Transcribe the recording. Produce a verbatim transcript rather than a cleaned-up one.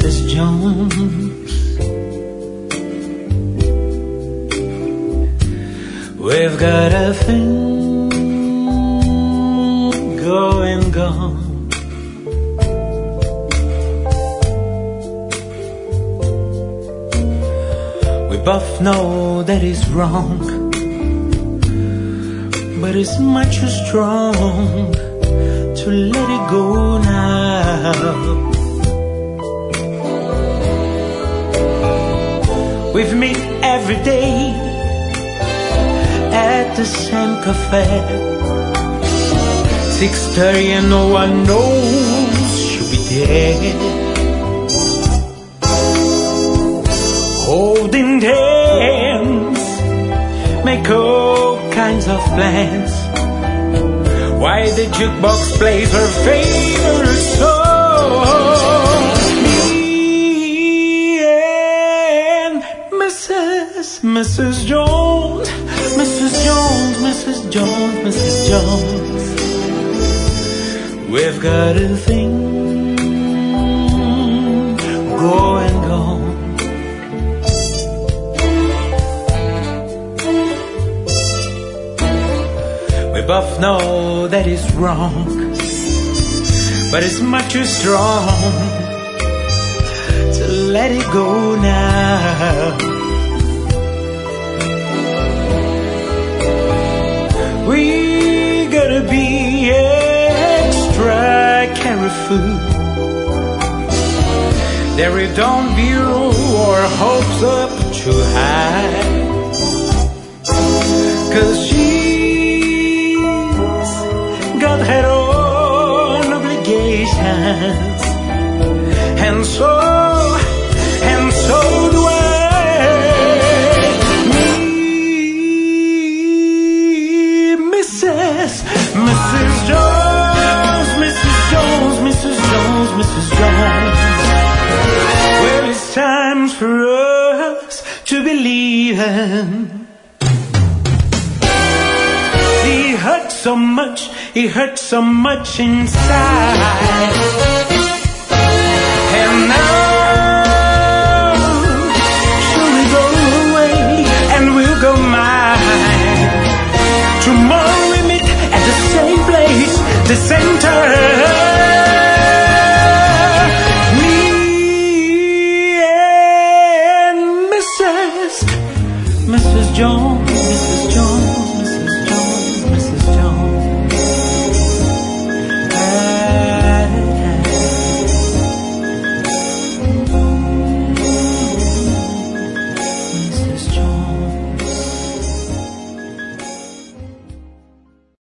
Missus Jones. We've got a thing going on. We both know that it's wrong, but it's much too strong to let it go now. We've met every day at the same cafe. Six thirty and no one knows she'll be there, holding hands, make all kinds of plans, while the jukebox plays her favorite song. Me and Missus Missus Jones, Missus Jones, Missus Jones, Missus Jones. We've got a thing going on. We both know that it's wrong, but it's much too strong to let it go now. We gotta be extra careful that we don't build our hopes up too high, 'cause she's got her own obligations, and so, and so do I. Missus Jones, Missus Jones, Missus Jones, Missus Jones. Well, it's time for us to believe in. He hurt so much, he hurt so much inside, and now shall we go away and we'll go mine. Tomorrow we meet at the same place, the same time. Me and Missus Missus Jones, Missus Jones.